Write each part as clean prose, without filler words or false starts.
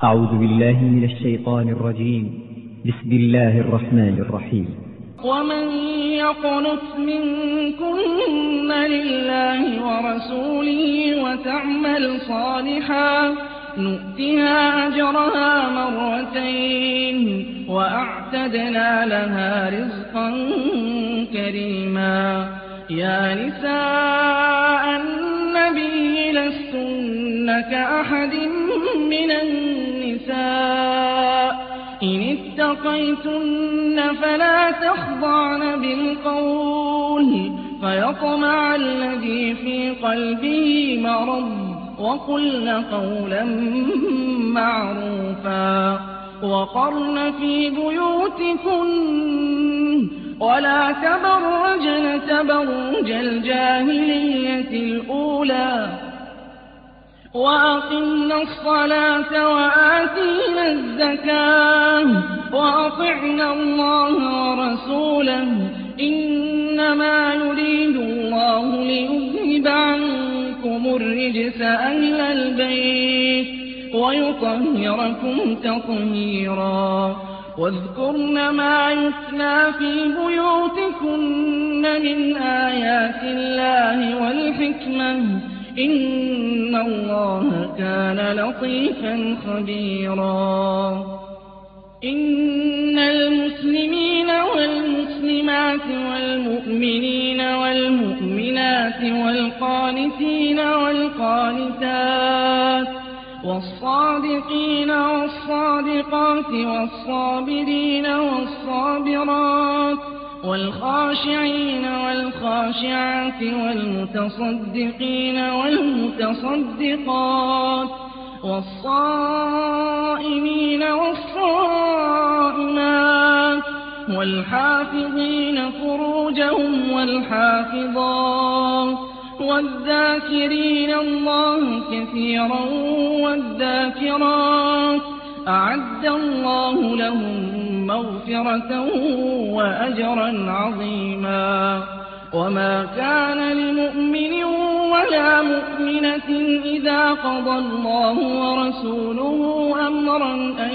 أعوذ بالله من الشيطان الرجيم. بسم الله الرحمن الرحيم. ومن يقنت منكن لله ورسوله وتعمل صالحا نؤتها أجرها مرتين وأعتدنا لها رزقا كريما. يا نساء النبي لستن كأحد من النساء إن اتقيتن فلا تخضعن بالقول فيطمع الذي في قلبه مرض وقلن قولا معروفا. وقرن في بيوتكن ولا تبرجن تبرج الجاهلية الأولى وأقمنا الصلاة وآتينا الزكاة وأطعنا الله ورسوله إنما يريد الله ليذهب عنكم الرجس أهل البيت ويطهركم تطهيرا. واذكرن ما يتلى في بيوتكن من آيات الله والحكمة إن الله كان لطيفا خبيرا. إن المسلمين والمسلمات والمؤمنين والمؤمنات والقانتين والقانتات والصادقين والصادقات والصابرين والصابرات والخاشعين والخاشعات والمتصدقين والمتصدقات والصائمين والصائمات والحافظين فروجهم والحافظات والذاكرين الله كثيرا والذاكرات أعد الله لهم مغفرة وأجرا عظيما. وما كان لمؤمن ولا مؤمنة إذا قضى الله ورسوله أمرا أن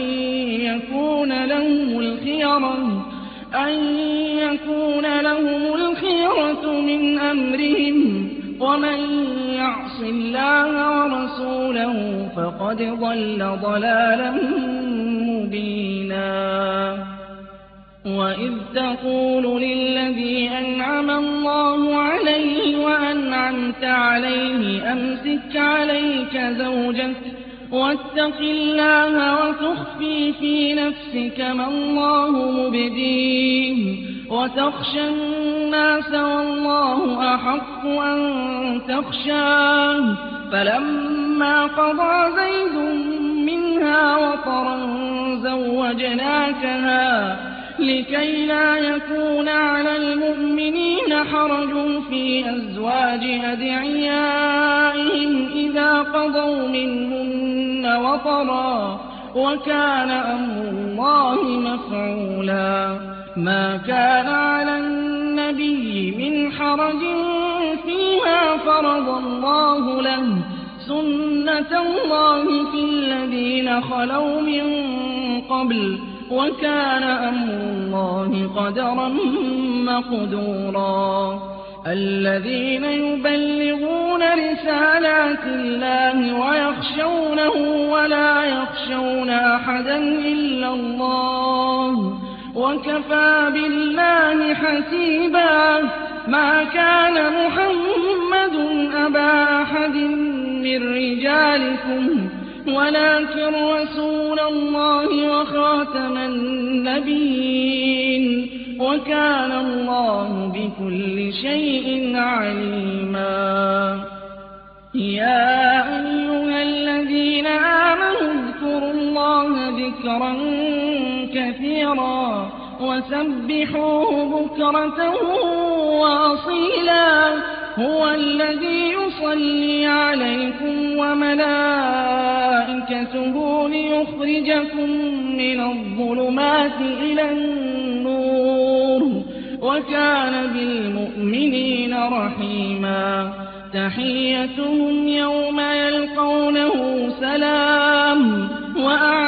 يكون لهم الخيرة من أمرهم ومن يعص الله ورسوله فقد ضل ضلالا مبينا. وإذ تقول للذي أنعم الله عليه وأنعمت عليه أمسك عليك زوجك واتق الله وتخفي في نفسك ما الله مبديه وتخشى الناس والله أحق أن تخشاه. فلما قضى زيد منها وطرا زوجناكها لكي لا يكون على المؤمنين حرج في أزواج أدعيائهم إذا قضوا منهن وطرا وكان أمر الله مفعولا. ما كان على النبي من حرج فيما فرض الله له سنة الله في الذين خلوا من قبل وكان أمر الله قدرا مقدورا. الذين يبلغون رسالات الله ويخشونه ولا يخشون أحدا إلا الله وكفى بالله حسيبا. ما كان محمد أبا أحد من رجالكم ولكن رسول الله وخاتم النبيين وكان الله بكل شيء عليما. يا أيها الذين آمنوا اذكروا الله ذكرا كثيرا وسبحوه بكرة وأصيلا. هو الذي يصلي عليكم وملائكته ليخرجكم من الظلمات إلى النور وكان بالمؤمنين رحيما. تحيتهم يوم يلقونه سلام وأعلم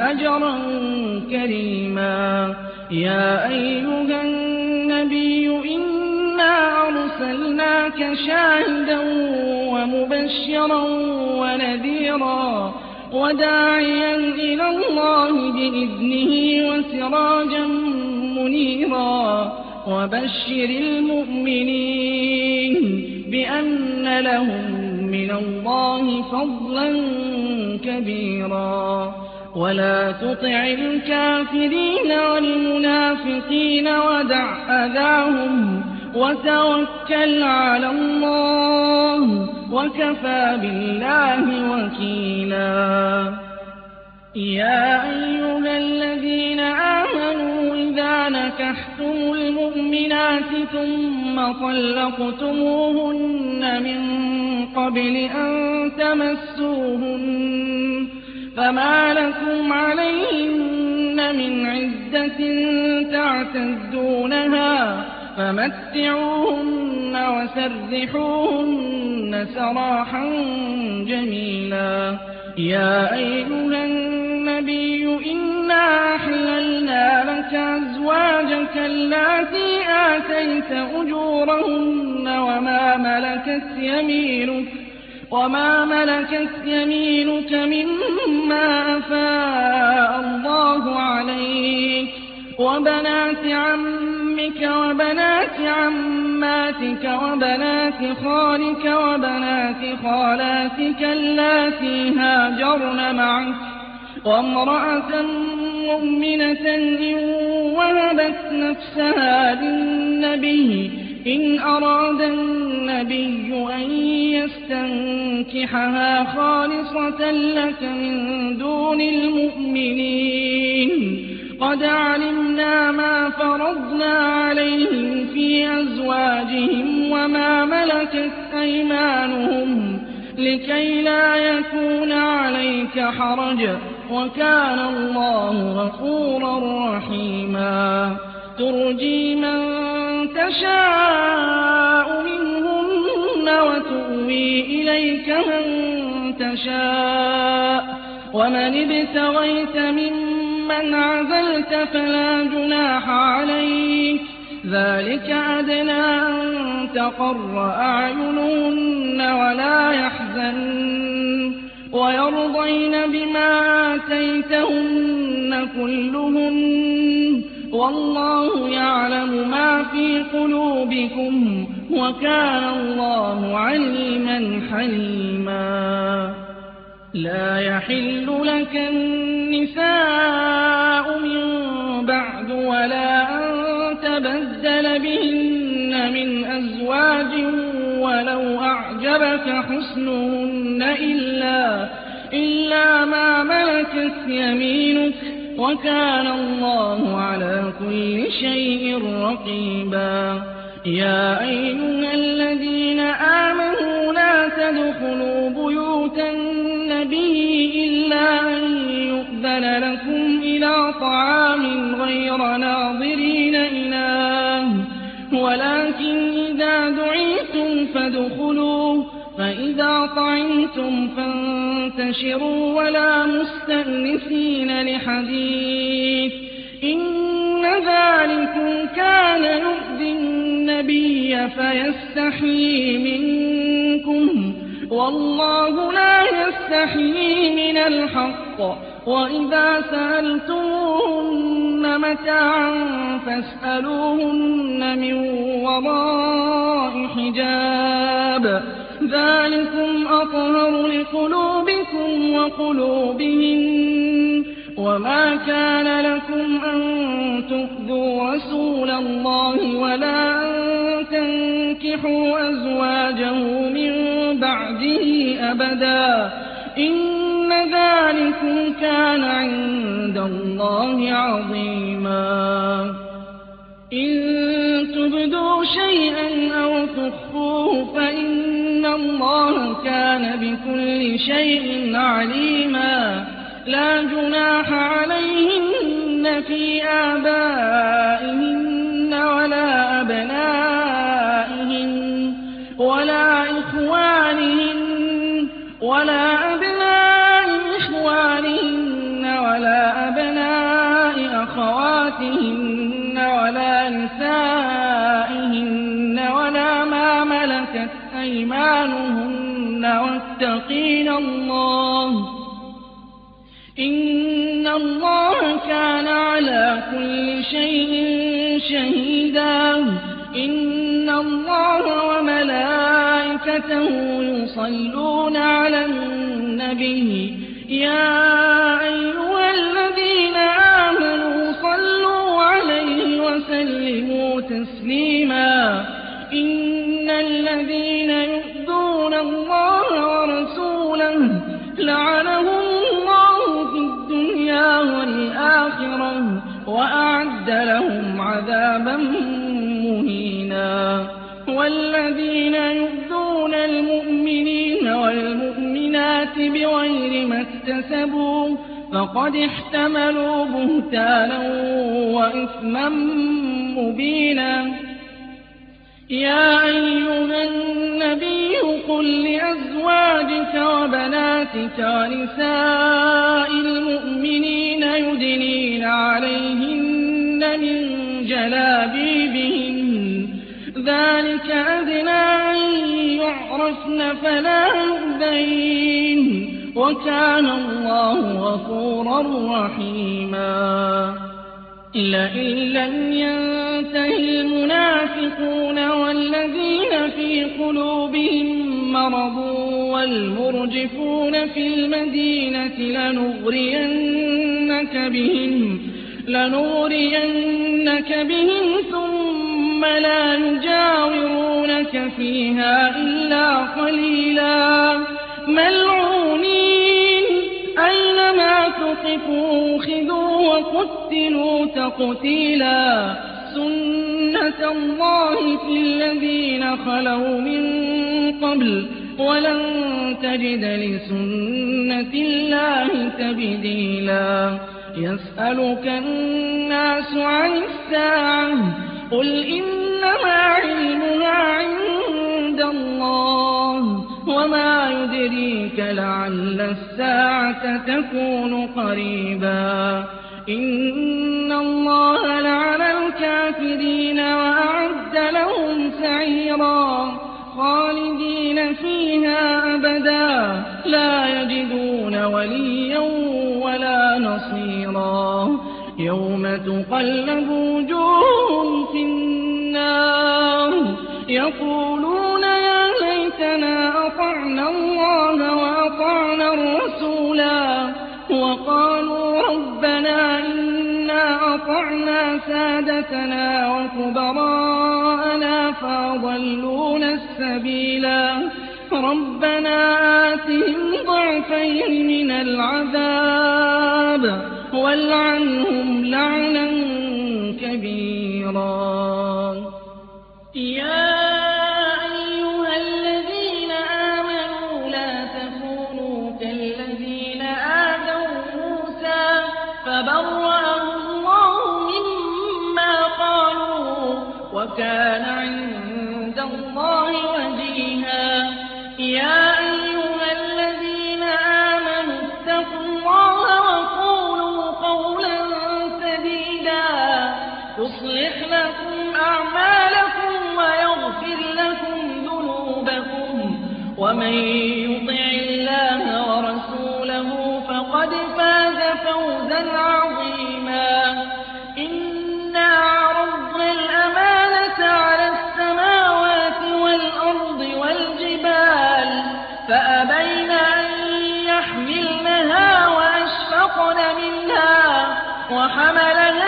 أجرا كريما. يا أيها النبي إنا أرسلناك شاهدا ومبشرا ونذيرا وداعيا إلى الله بإذنه وسراجا منيرا. وبشر المؤمنين بأن لهم من الله فضلا كبيرا. ولا تطع الكافرين والمنافقين ودع أذاهم وتوكل على الله وكفى بالله وكيلا. يا أيها الذين آمنوا إذا نكحتم المؤمنات ثم طلقتموهن من قبل أن تمسوهن فما لكم عليهن من عدة تعتدونها فمتعوهن وسرحوهن سراحا جميلا. يا أيها النبي إنا أحللنا لك أزواجك اللاتي آتيت أجورهن وما ملكت يمينك مما أفاء الله عليك وبنات عمك وبنات عماتك وبنات خالك وبنات خالاتك اللاتي هاجرن معك وامرأة مؤمنة إن وهبت نفسها للنبي إن أراد النبي أن يستنكحها خالصة لك من دون المؤمنين. قد علمنا ما فرضنا عليهم في أزواجهم وما ملكت أيمانهم لكي لا يكون عليك حرج وكان الله غفورا رحيما. ترجي من تشاء منهن وتؤوي إليك من تشاء ومن ابتغيت ممن عزلت فلا جناح عليك ذلك أدنى أن تقر أعينهن ولا يحزن ويرضين بما آتيتهن كلهن والله يعلم ما في قلوبكم وكان الله عليما حليما. لا يحل لك النساء من بعد ولا أن تبدل بهن من أزواج ولو أعجبك حسنهن إلا ما ملكت يمينك وكان الله على كل شيء رقيبا. يا أيها الذين آمنوا لا تدخلوا بيوت النبي إلا أن يؤذن لكم إلى طعام غير ناظرين إناه ولكن إذا دعيتم فادخلوا فإذا طعمتم فانتشروا ولا مستأنسين لحديث إن ذلكم كان يؤذي النبي فيستحيي منكم والله لا يستحيي من الحق. وإذا سألتموهن متاعا فاسألوهن من وراء حجاب ذلكم أطهر لقلوبكم وقلوبهن. وما كان لكم أن تؤذوا رسول الله ولا أن تنكحوا أزواجه من بعده أبدا إن ذلكم كان عند الله عظيما. إن تبدوا شيئا أو تخفوه فإن الله كان بكل شيء عليما. لا جناح عليهن في آبائهن ولا أبنائهن ولا إخوانهن ولا أبناء إخوانهن ولا أمواتهن ولا نسائهن ولا ما ملكت أيمانهن واتقين الله إن الله كان على كل شيء شهيدا إن الله وملائكته يصلون على النبي يا أيها الذين آمنوا صلوا عليه وسلموا تسليما إن الذين يؤذون الله ورسوله لعنهم الله في الدنيا والآخرة وأعد لهم عذابا مهينا والذين يؤذون المؤمنين والمؤمنات بغير ما اكتسبوا فقد احتملوا بهتانا وإثما مبينا يا أيها النبي قل لأزواجك وبناتك ونساء المؤمنين يدنين عليهن من جلابيبهن ذلك أدنى أن يعرفن فلا يؤذين وكان الله غفورا رحيما لئن لم ينتهي المنافقون والذين في قلوبهم مرض والمرجفون في المدينة لنغرينك بهم ثم لا يجاورونك فيها إلا قليلا ملعونين أينما ثقفوا خذوا وقتلوا تقتيلا سنة الله في الذين خلوا من قبل ولن تجد لسنة الله تبديلا يسألك الناس عن الساعة قل إنما علمها عند الله وما يدريك لعل الساعة تكون قريبا إن الله لعن الكافرين وأعد لهم سعيرا خالدين فيها أبدا لا يجدون وليا ولا نصيرا يوم تقلب وجوههم في النار يقولون يا ليتنا أطعنا الله وأطعنا الرسولا وقالوا ربنا إنا أطعنا سادتنا وكبراءنا فأضلونا السبيلا ربنا آتهم ضعفين من العذاب والعنهم لعنا كبيرا يا أيها الذين آمنوا لا تكونوا كالذين آذوا موسى فبرأه الله مما قالوا وكان عند الله وجيها يا أيها الذين آمنوا اتقوا الله وقولوا قولا سديدا يصلح لكم أعمالكم ويغفر لكم ذنوبكم ومن يطع الله ورسوله فقد فاز فوزا عظيما إنا عرضنا الأمانة على السماوات والأرض والجبال فأبين أن يحملنها وأشفقن منها وحملها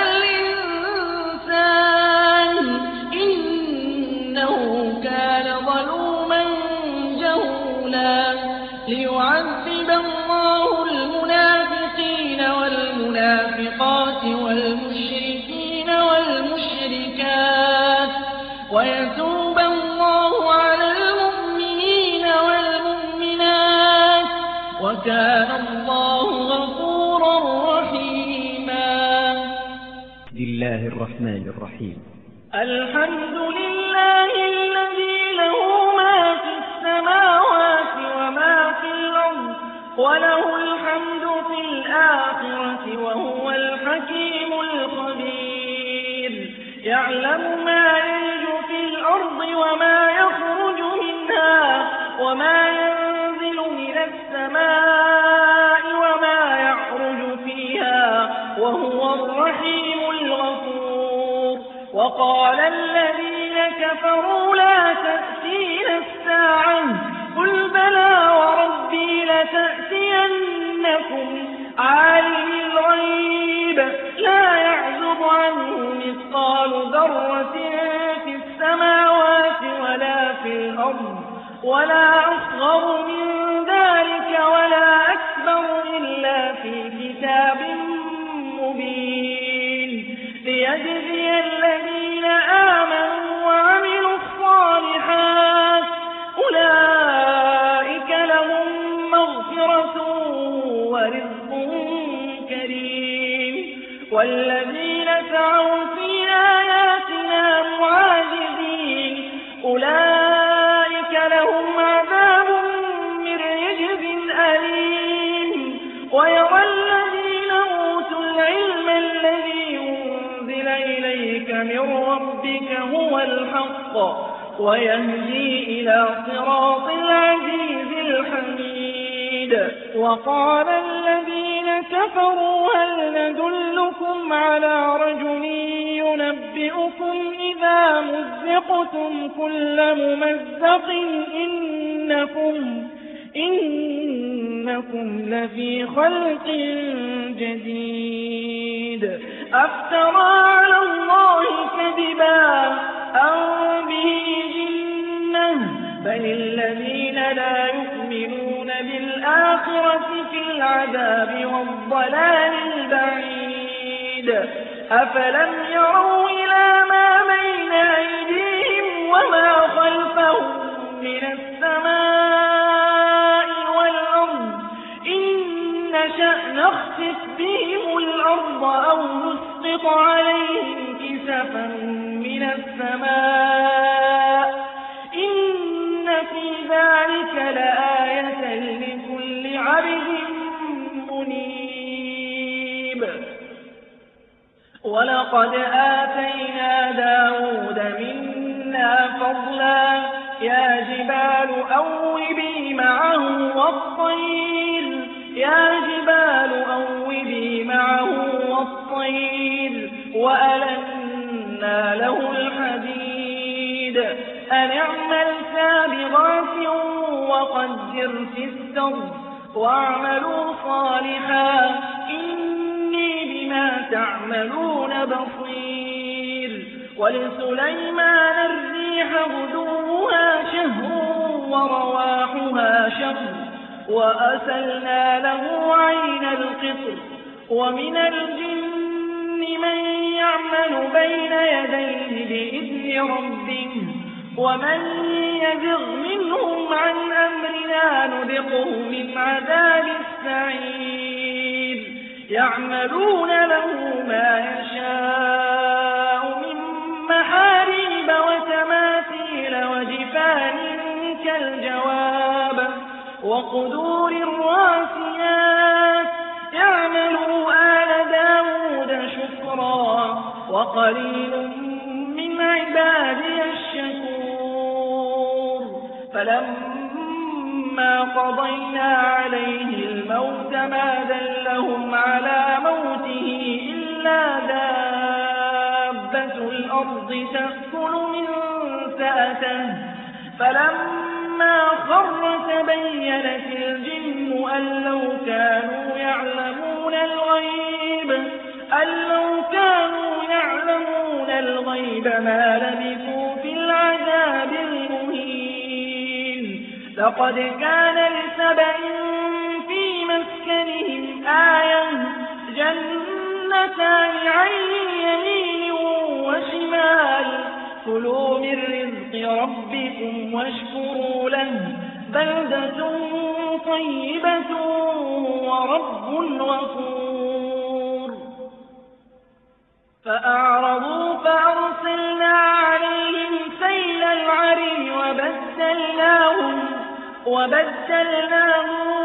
الإنسان إنه كان ظلوما جهولا ليعذب الله المنافقين والمنافقات والمشركين والمشركات ويتوب الله على المؤمنين والمؤمنات وكان الله غفورا رحيما بسم الله الرحمن الرحيم الحمد لله الذي له ما في السماوات وما في الأرض وله الحمد في الآخرة وهو الحكيم الخبير يعلم ما يلج في الأرض وما يخرج منها وما ينزل من السماء وما يعرج فيها وهو الرحيم الغفور. وقال الذين كفروا لا تأتينا الساعة قل بلى وربي لتأتينكم عالم الغيب لا يعزب عنه مثقال ذرة في السماوات ولا في الأرض ولا أصغر من ذلك ولا أكبر إلا في كتاب مبين ليجزي الذين آمنوا وعملوا الصالحات أولئك لهم مغفرة ورزق كريم. والذين سعوا في آياتنا معاجزين أولئك لهم عذاب من رجز أليم. ويرى الذين أوتوا العلم الذي أنزل إليك من ربك هو الحق ويهدي إلى صراط العزيز الحميد. وقال الذين كفروا هل ندلكم على رجل ينبئكم إذا مزقتم كل ممزق إنكم لفي خلق جديد أفترى على الله كذبا أم به جنة بل الذين لا يؤمنون بالآخرة في العذاب والضلال البعيد. أفلم يروا إلى ما بين أيديهم وما خلفهم من السماء والأرض إن نشأ نخسف بهم الأرض أو نسقط عليهم كسفا من السماء إن في ذلك لآية لكل عبد منيب. ولقد آتينا داود منا فضلا يا جبال أوبي معه والطير وألنا له الحديد أن اعمل سابغات وقدر في السرد واعملوا صالحا إني بما تعملون بصير. ولسليمان الريح غدوها شهر ورواحها شهر وأسلنا له عين القطر. ومن الجن من يعمل بين يديه بإذن ربه ومن يزغ منهم عن أمرنا نذقه من عذاب السعير. يعملون له ما يشاء من محاريب وتماثيل وجفان كالجواب وقدور الراسيات يعملوا آل داود شكرا وقليل من عبادي الشكور. فلما قضينا عليه الموت ما دلهم على موته إلا دابة الأرض تأكل من سأته فلما خر تبينت الجن أن لو كانوا يعلمون الغيب ما لبثوا في العذاب المهين. لقد كان لسبإ في مسكنهم آية جنتان عن يمين وشمال كلوا من رزق ربكم واشكروا له بلدة طيبة ورب غفور. فأعرضوا فأرسلنا عليهم سيل العرم وبدلناهم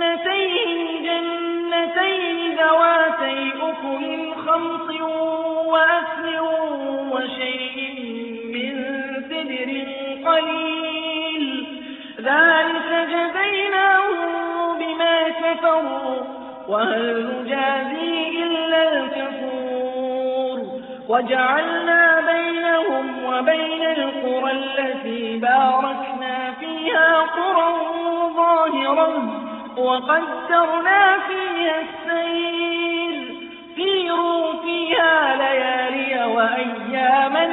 بجنتين ذواتي أكل خمط وأثل وشيء من سدر قليل ذلك جزيناهم بما كفروا وهل نجازي إلا الكفور وجعلنا بينهم وبين القرى التي باركنا فيها قرى ظاهرة وقدرنا فيها السير سيروا فيها ليالي وأياما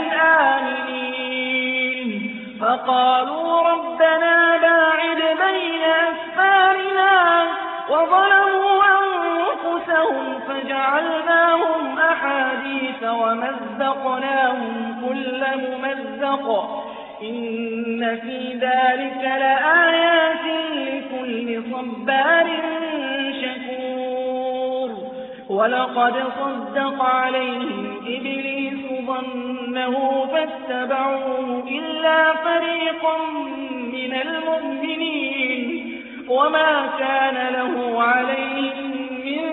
آمنين فقالوا ربنا باعد بين أسفارنا وظلموا أنفسهم فجعلناهم أحاديث ومزقناهم كل ممزق إن في ذلك لآيات لكل صبار شكور ولقد صدق عليهم إبليس ظنه فاتبعوه إلا فريقا من المؤمنين وما كان له عليهم من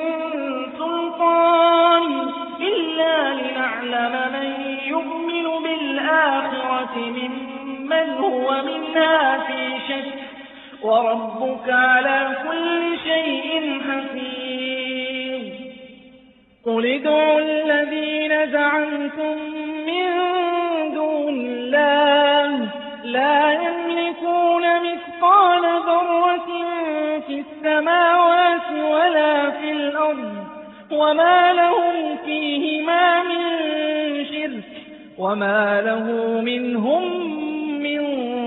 سلطان إلا لنعلم من يؤمن بالآخرة ممن هو منها في شك وربك على كل شيء حفيظ قل ادعوا الذين زعمتم من دون الله لا يملكون مثقال ذرة في السماوات ولا في الأرض وما لهم فيهما من شرك وما له منهم من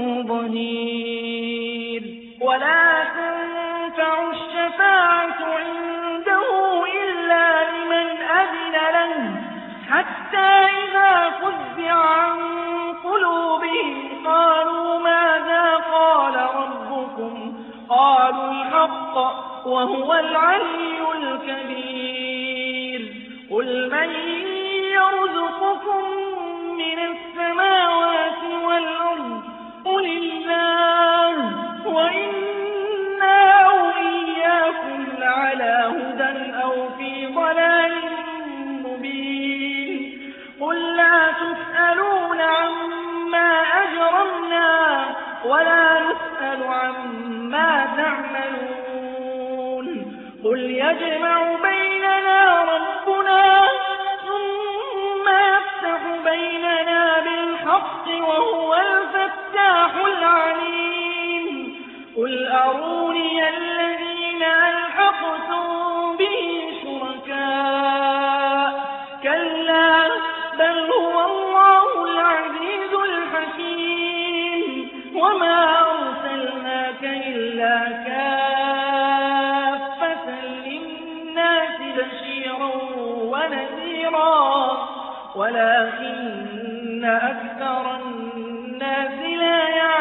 ظهير ولا تنفع الشفاعة عنده إلا لمن أذن له حتى إذا فزع عن قلوبهم قالوا ماذا قال ربكم قالوا الحق وهو العلي الكبير قل من يرزقكم من السماوات والأرض قل الله وإنا أو إياكم لعلى هدى أو في ضلال مبين قل لا تسألون عما أجرمنا ولا نسأل عما تعملون قل يجمع بيننا ربنا ثم يفتح بيننا بالحق وهو الفتاح العليم قل أروني الذين ألحقتم به شركاء كلا بل هو الله العزيز الحكيم وما أرسلناك إلا كافة للناس بشيرا ونذيرا ولكن أكثر الناس لا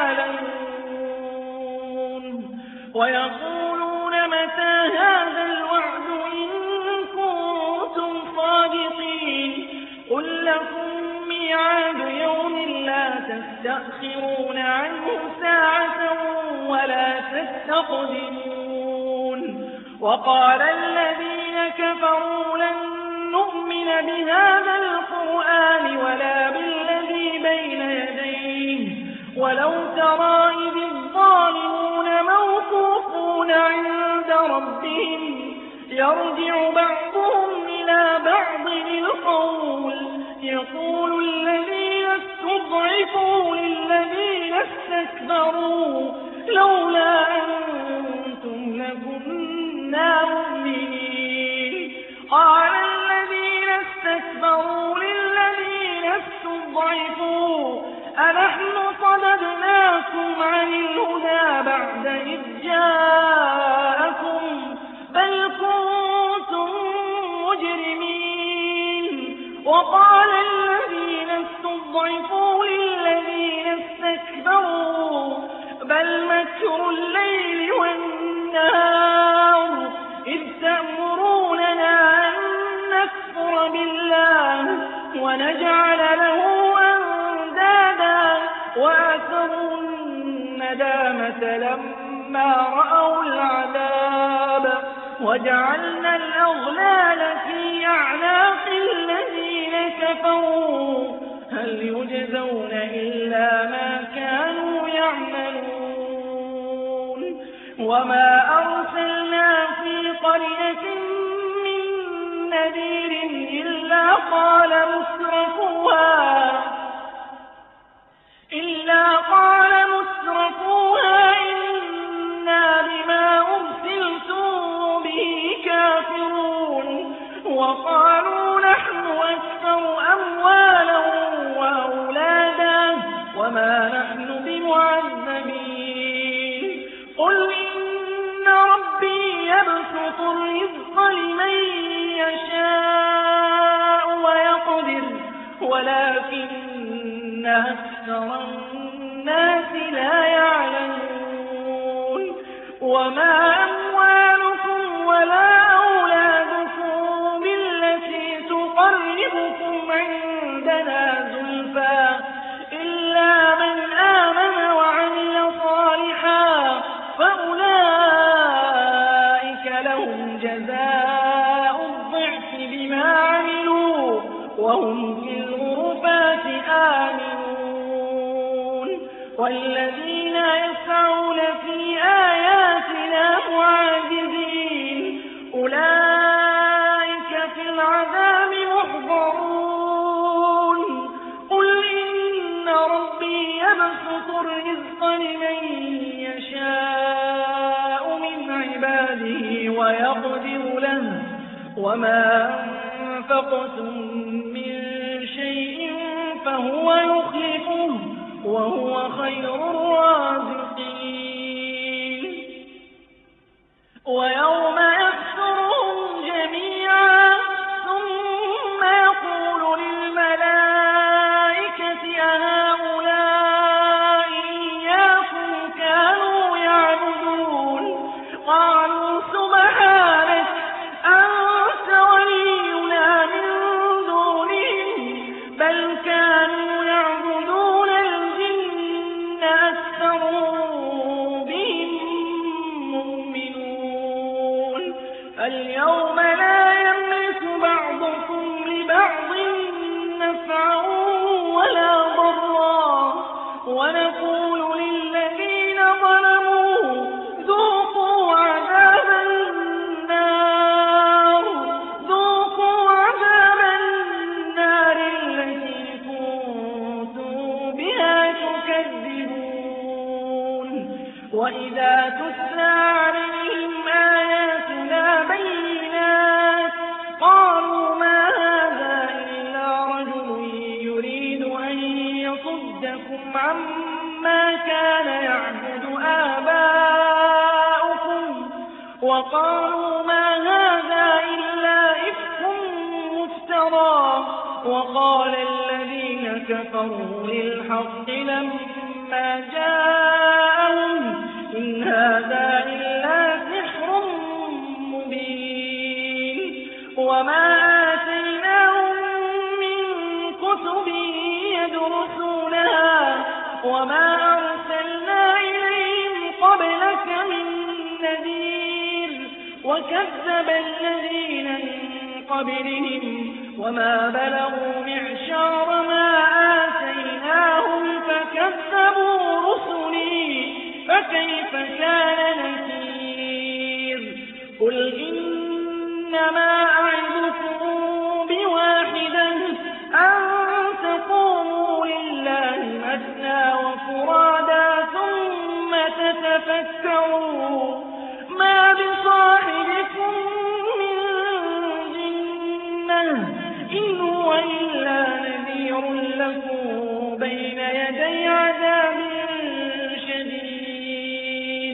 يعلمون ويقولون متى هذا الوعد إن كنتم صادقين قل لكم ميعاد يوم لا تستأخرون عنه ساعة ولا تستقدمون وقال الذين كفروا لن نؤمن بهذا القرآن ولا بالذي بين يديه ولو ترى إذ الظالمون موقوفون عند ربهم يرجع بعضهم إلى بعض القول يقول الذين استضعفوا للذين استكبروا لولا أنتم لكنا مؤمنين قال الذين استكبروا للذين استضعفوا أنحن صددناكم عن الهدى بعد إذ جاءكم بل كنتم مجرمين وقال الذين استضعفوا للذين استكبروا بل مكر الليل والنهار إذ تأمروننا أن نكفر بالله ونجعل له أندادا وأسروا الندامة لما رأوا العذاب وجعلنا الأغلال في أعناق الذين كفروا هل يجزون إلا ما كانوا يعملون وما أرسلنا في قرية من نذير إلا قال مترفوها إنا بما أرسلتم به كافرون وقالوا نحن أكثر أموالا وأولادا وما نحن بمعذبين قل إن ربي يبسط الرزق لمن يشاء ويقدر ولكن أكثر الناس لا يعلمون وما أموالكم ولا أولادكم بالتي تقربكم عندنا زلفى إلا من آمن وعمل صالحا فأولئك لهم جزاء الضعف بما عملوا وهم في الغرفات آمنون والذين يسعون في آياتنا معاجزين أولئك في العذاب محضرون قل إن ربي يبسط الرزق لمن يشاء من عباده ويقدر له وما أنفقتم من شيء فهو يخلفه وهو خير الرازقين ويوم يحشرهم جميعا ثم يقول للملائكة أهؤلاء إياكم كانوا يعبدون قالوا سبحانك أنت ولينا من دونهم بل كانوا يعبدون الجن أكثرهم بهم مؤمنون اليوم لا يملك بعضكم لبعض نفعا ولا ضرا ونقول للذين ظلموا ذوقوا عذاب النار التي كنتم بها تكذبون وإذا تتلى عليهم آياتنا بينات قالوا ما هذا إلا رجل يريد أن يصدكم عما كان يعبد آباؤكم وقالوا ما هذا إلا إفك مفترى وقال الذين كفروا للحق لما جاءهم إن هذا إلا سحر مبين وما آتيناهم من كتب يدرسونها وما أرسلنا إليهم قبلك من نذير وكذب الذين من قبلهم وما بلغوا معشار ما آتيناهم فكذبوا رسلي فكيف كان نكير قل إنما أعظكم بواحدة أن تقوموا لله مثنى وفرادا ثم تتفكروا ما بصاحبكم من جنة إن هو إلا نذير لكم بين يدي عذاب شديد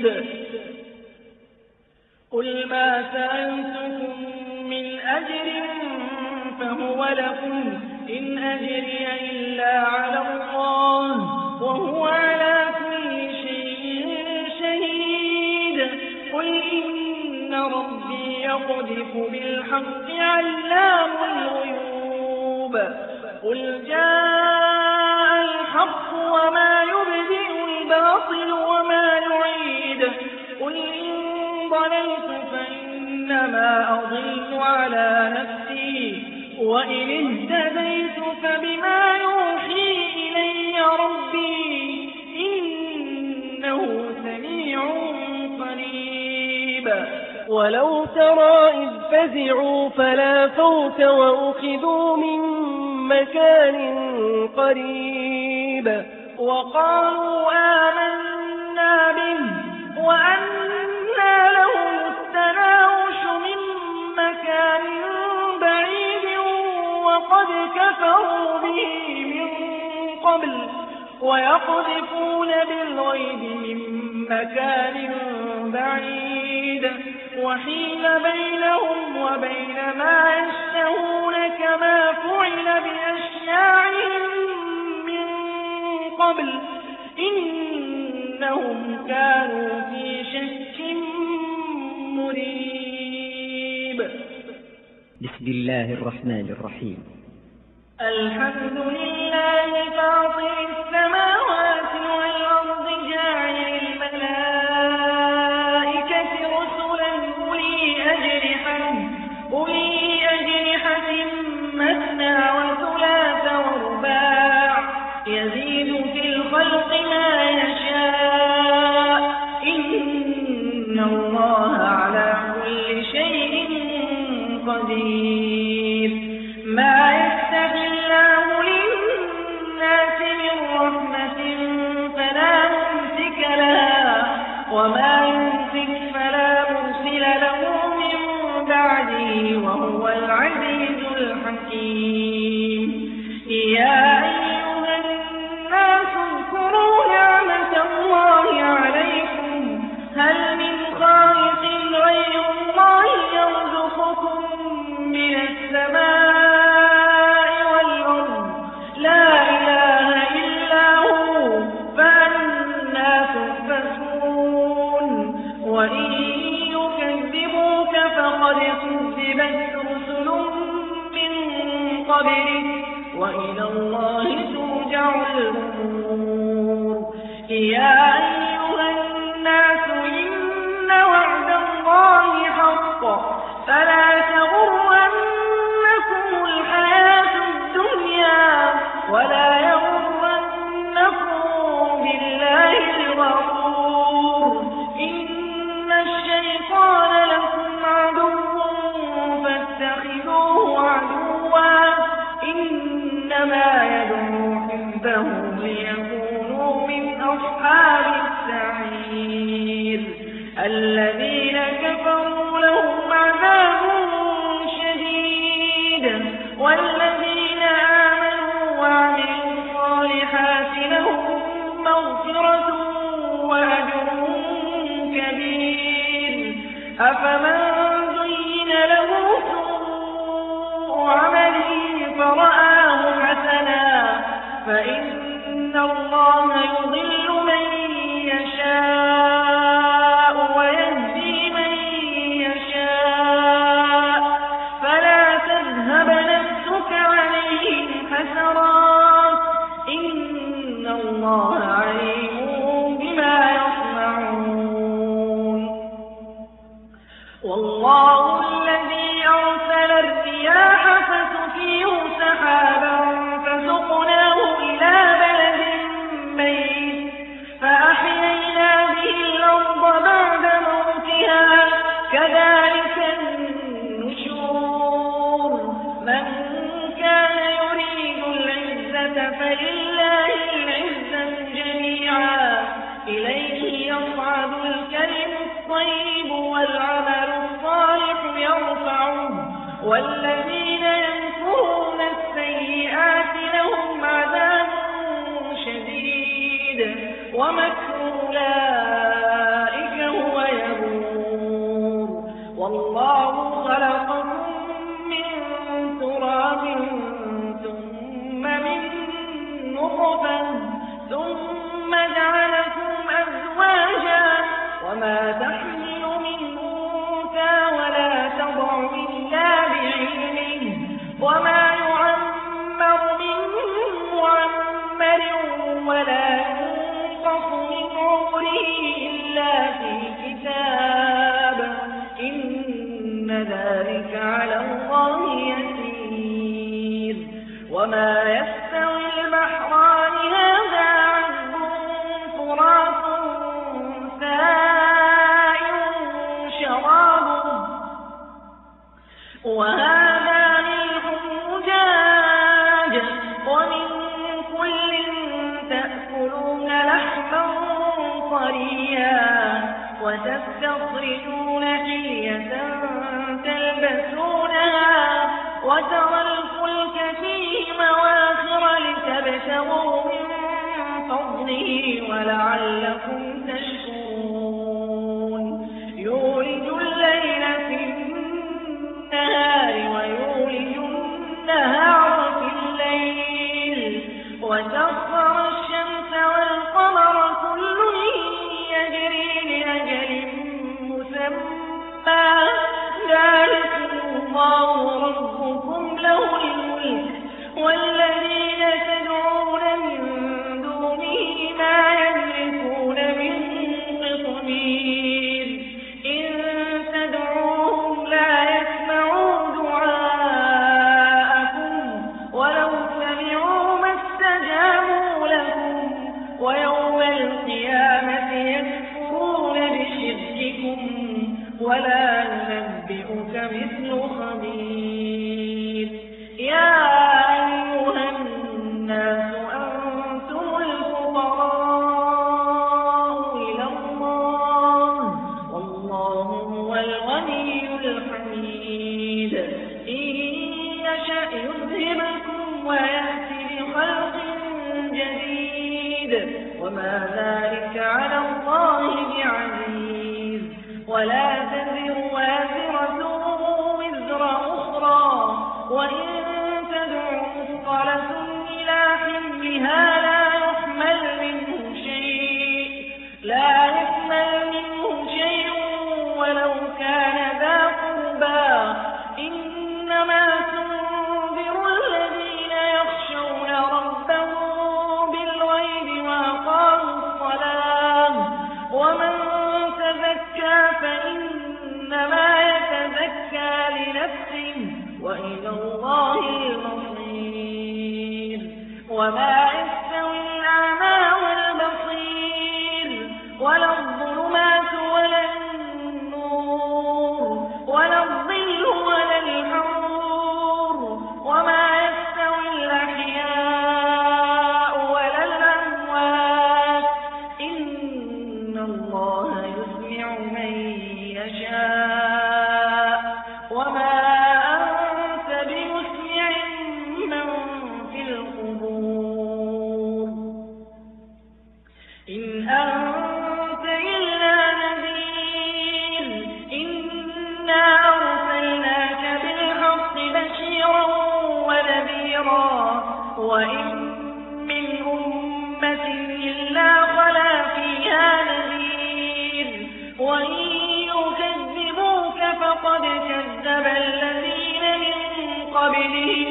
قل ما سألتكم من أجر فهو لكم إن أجري إلا على الله وهو على كل شيء شهيد قل إن ربي يقذف بالحق علام الغيوب قل جاء الحق وما يبدئ الباطل وما يعيد قل إن ضللت فإن إنما أضل على نفسي وإن اهتديت فبما يوحي إلي ربي إنه سميع قريب. ولو ترى إذ فزعوا فلا فوت وأخذوا من مكان قريب وقالوا آمنا به وأنى لهم التناوش من مكان بعيد وقد كفروا به من قبل ويقذفون بالغيب من مكان بعيد وحيل بينهم وبين ما يشتهون كما فعل بأشياعهم من قبل إنهم كانوا في شك مريب. بسم الله الرحمن الرحيم. الحمد لله فاطر السماوات والأرض جاعل الملائكة رسلا أولي أجنحة مثنى وثلاث ورباع يزيد في الخلق ما يشاء إن الله على كل شيء قدير. ما يفتح الله للناس من رحمة فلا ممسك لها وما يمسك فلا مرسل له من بعده وهو العزيز الحكيم. يا أيها الناس اذكروا نعمة الله عليكم هل من خالق غير الله يرزقكم من السماء والأرض لا إله إلا هو فأنى تؤفكون. وإن يكذبوك فقد كذبت رسل من قبلك وإلى الله ترجع الأمور. يا أيها الناس إن وعد الله حق فلا تغرنكم الحياة الدنيا ولا يغرنكم بالله الغرور. إن الشيطان لكم عدو فاتخذوه عدوا إنما يدعو حزبه ليكونوا من أصحاب السعير. الذين كفروا لهم عذاب شديد والذين آمنوا وعملوا الصالحات لهم مغفرة وأجر كبير. أفمن زين له سوء عمله فرآه حسنا فإن الله يضل من يشاء ويهدي من يشاء فلا تذهب نفسك عليهم حسرات إن الله عليم بما يصنعون. والله الذي أرسل الرياح فتثير سحابا فسقناه إلى بلد ميت فأحيينا به الأرض بعد موتها كذلك النشور. من كان يريد العزة فلله العزة جميعا إليه يصعد الكلم الطيب والعمل الصالح يرفعه والذين يمكرون السيئات لهم عذاب شديد ومكر أولئك هو يبور. والله خلقكم من تراب ثم من نطفة ثم جعلكم أزواجا وما تحمل من أنثى ولا تضع إلا بعلمه وما يستوي البحران هذا عذب فرات سائغ شرابه وهذا ملح أجاج ومن كل تأكلون لحما طريا وتستخرجون حلية تلبسونها وترى الفلك فيه مواخر لتبتغوا من فضله ولعلكم تشكرون يولج الليل في النهار ويولج النهار في الليل وسخر الشمس والقمر كل يجري لأجل مسمى ذلكم الله ربكم له الملك والذين تدعون من دونه ما يملكون من قطمير إن تدعوهم لا يسمعوا دعاءكم ولو سمعوا ما استجابوا لكم ويوم القيامة يكفرون بشرككم ولا ينبئك مثل خبير يا أيها الناس أنتم الفقراء إلى الله والله هو الغني الحميد إن يشأ يذهبكم ويأتي بخلق جديد وما ذلك على الله بعزيز ولا تزر وازرة وزر أخرى وإن تدع مثقلة إلى حملها لا يحمل منه شيء ولو كان ذا قربى إنما تنذر الذين يخشون ربهم بالغيب وأقاموا الصلاة ومن تزكى فإنما يتزكى لنفسه وإلى الله المصير وما يستوي الأعمى والبصير ولا الظلمات ولا النور ولا الظل ولا الحرور وما يستوي الأحياء ولا الأموات إن الله يسمع من يشاء وما أنت بمسمع من في القبور إن أنت إلا نذير إنا أرسلناك بالحق بشيرا ونذيرا وإن من أمة إلا خلا فيها نذير وإن يكذبوك فقد كذب الذين من قبلهم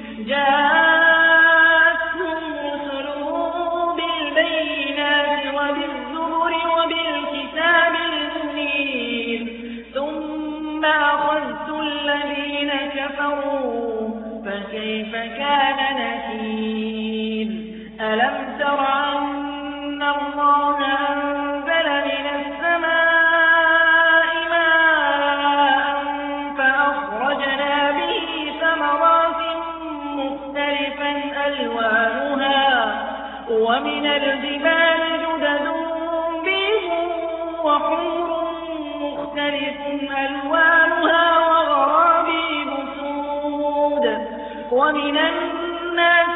جاءتهم رسلهم بالبينات وبالزبر وبالكتاب المنير ثم أخذت الذين كفروا فكيف كان نكير ألم تر أن الله أنزل من السماء ماء فأخرجنا به ثمرات مختلفا ألوانها ومن الجبال جدد بيض وحمر مختلف ألوانها وغرابيب سود ومن الناس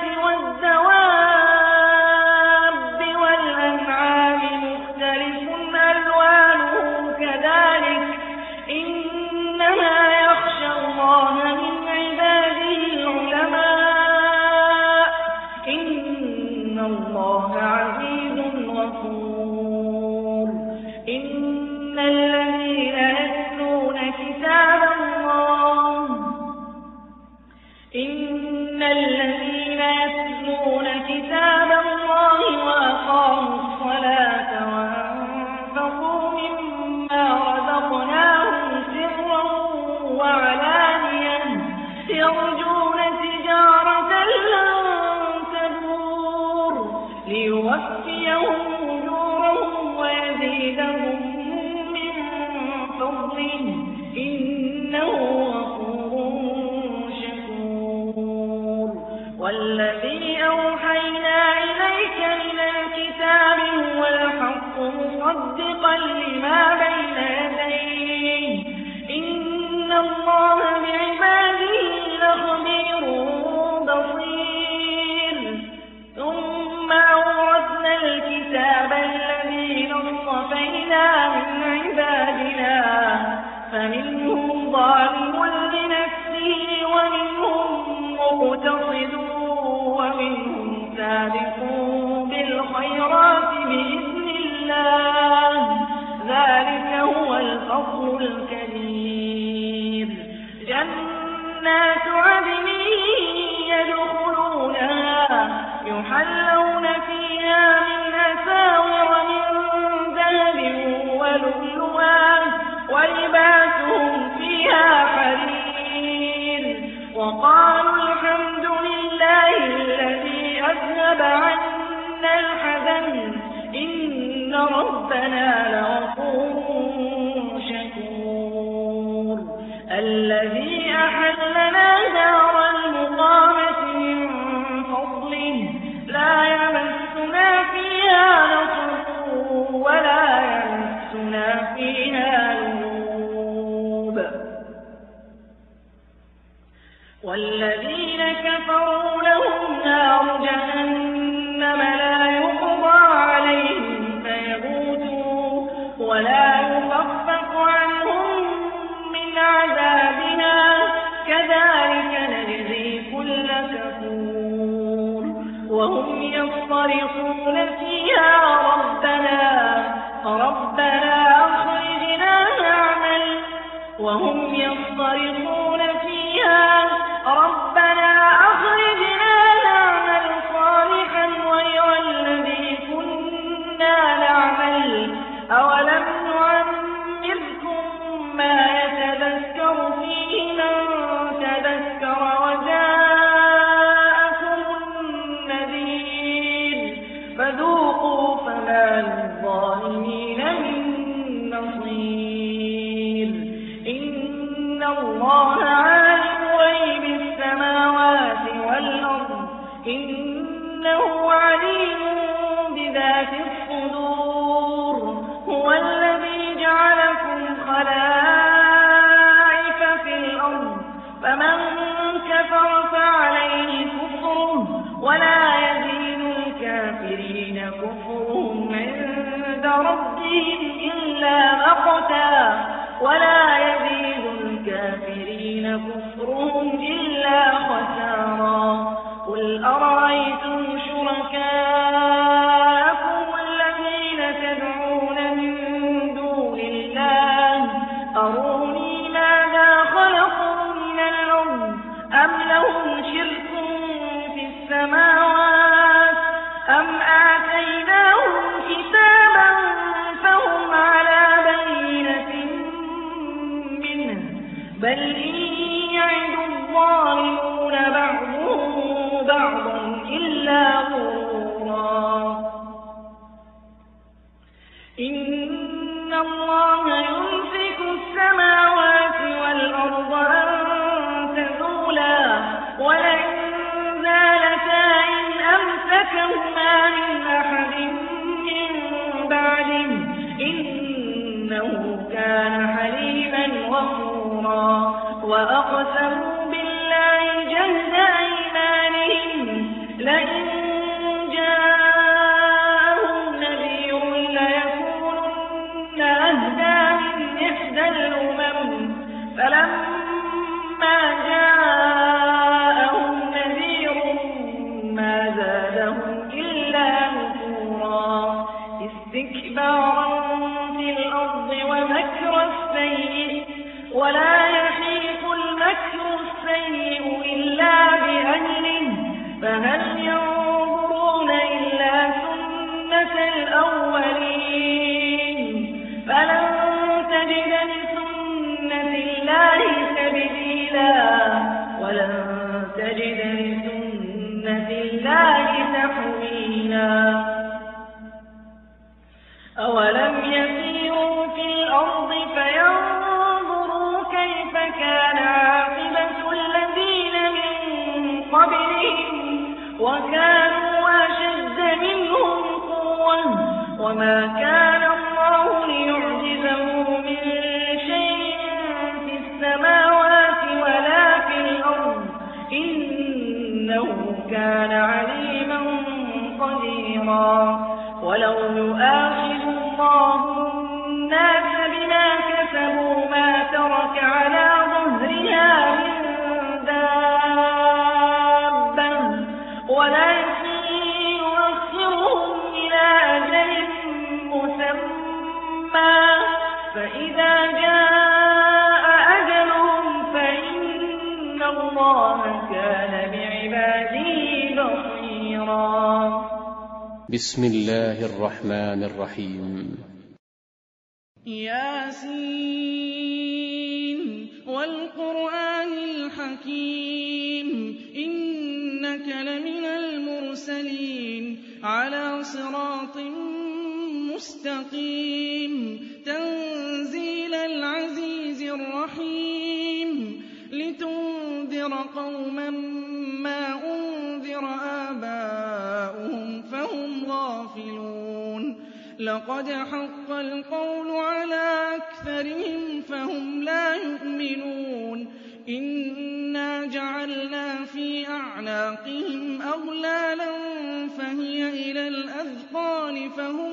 والدواب والأنعام مختلف ألوانه كذلك إنما يخشى الله من عباده العلماء إن الله عزيز غفور إن الذين يتلون كتاب الله إن الذين يتلون جنات عدن يدخلونها يحلون فيها من أساور من ذهب ولؤلؤا ولباسهم فيها حرير وقالوا الحمد لله الذي أذهب عنا الحزن إن ربنا لغفور شكور الذي أحلنا دار المقامة من فضله لا يمسنا فيها نصب ولا يمسنا فيها لغوب والذين كفروا لهم نار جهنم لا يقضى عليهم فيموتوا ولا يخفف عنهم من عذابها كذلك نجزي كل كفور وهم يصطرخون فيها ربنا أخرجنا نعمل وهم يصطرخون فيها ربنا أخرجنا نعمل صالحا غير الذي كنا نعمل أولم نعمركم ما يتذكر فيه من تذكر وجاءكم النذير فذوقوا فما للظالمين من نصير إن الله عالم غيب السماوات والأرض إنه عليم بذات الصدور هو الذي جعلكم خلائف في الأرض فمن كفر فعليه كفره ولا يزيد الكافرين كفرهم عند ربهم إلا مقتا ولا يزيد الكافرين كفرهم إلا خسارا قل أرأيتم شركاءكم الذين تدعون من دون الله أروني ماذا خلقوا من الأرض أم لهم شرك في السماوات أم آتيناهم كتابا فهم على بينة منه بل إن يعد الظالمون بعضهم بعضا إلا غرورا إن الله يمسك السماوات والأرض أن تزولا ولئن زالتا إن أمسكهما من أحد من بعده إنه كان حليما غفورا وأقسموا بالله جهد أيمانهم لئن جاءهم نذير ليكونن أهدى من إحدى الأمم فلما جاءهم نذير ما زادهم إلا نفورا استكبارا في الأرض ومكر السيء ولا يحيق المكر السيء إلا بأهله فهل ينظرون إلا سنة الأولين فلن تجد لسنة الله تبديلا ولن تجد لسنة الله تحويلا أولم يسيروا في الأرض فينظروا كيف كان عاقبة الذين من قبلهم وكانوا أشد منهم قوة وما كان الله ليعجزه من شيء في السماوات ولا في الأرض إنه كان عليما قديرا ولو يؤاخذ الله الناس بما كسبوا ما ترك على ظهرها من دابة ولكن يؤخرهم إلى أجل مسمى فإذا جاء أجلهم فإن إِنَّ اللَّهَ كَانَ بِعِبَادِهِ بَصِيرًا. بسم الله الرحمن الرحيم. ياسين والقرآن الحكيم إنك لمن المرسلين على صراط مستقيم تنزيل العزيز الرحيم لتنذر قوما ما أنذر آباؤهم فهم غافلون لقد حق القول على أكثرهم فهم لا يؤمنون إنا جعلنا في أعناقهم أغلالا فهي إلى الأذقان فهم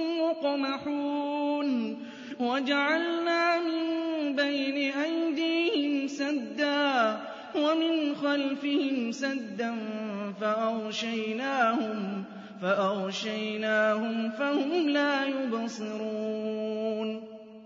مقمحون وجعلنا من بين أيديهم سدا ومن خلفهم سدا فأغشيناهم فهم لا يبصرون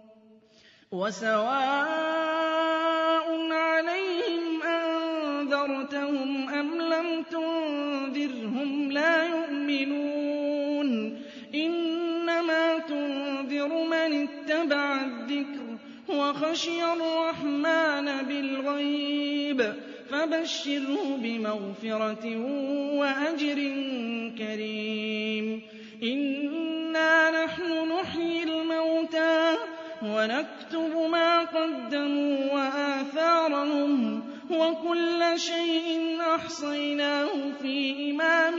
وسواء عليهم أنذرتهم أم لم تنذرهم لا يؤمنون إنما تنذر من اتبع الذكر وخشي الرحمن بالغيب فبشره بمغفرة وأجر كريم إنا نحن نحيي الموتى ونكتب ما قدموا وآثارهم وكل شيء أحصيناه في إمام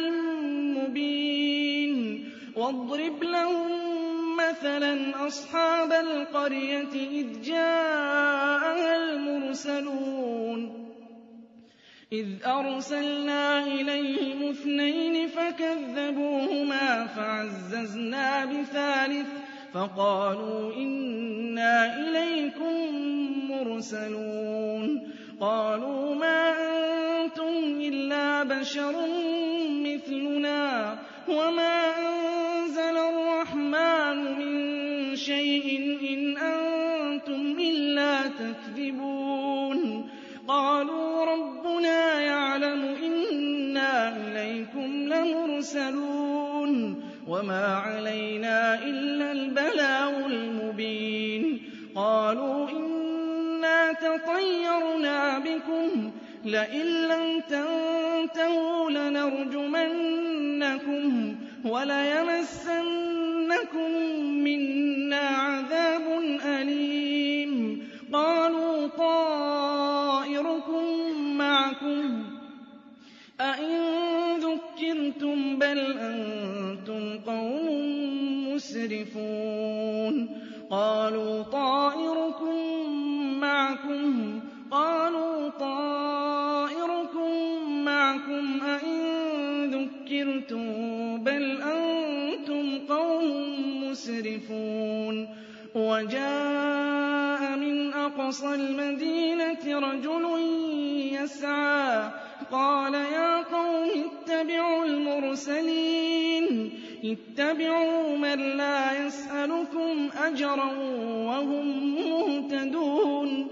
مبين واضرب لهم مثلا أصحاب القرية إذ جاءها المرسلون إذ أرسلنا إليهم 2 فكذبوهما فعززنا بثالث فقالوا إنا إليكم مرسلون قالوا ما أنتم إلا بشر مثلنا وما أنزل الرحمن من شيء إن أنتم إلا تكذبون قالوا ربنا يعلم إنا إليكم لمرسلون وما علينا إلا البلاغ المبين قالوا إنا تطيرنا بكم لئن لم تنتهوا لنرجمنكم وليمسنكم منا عذاب أليم قالوا طائركم معكم أئن ذكرتم بل أنتم قوم مسرفون قالوا طائركم معكم أئن ذكرتم بل أنتم قوم مسرفون وجاء من أقصى المدينة رجل يسعى قال يا قوم اتبعوا المرسلين اتبعوا من لا يسألكم أجرا وهم مهتدون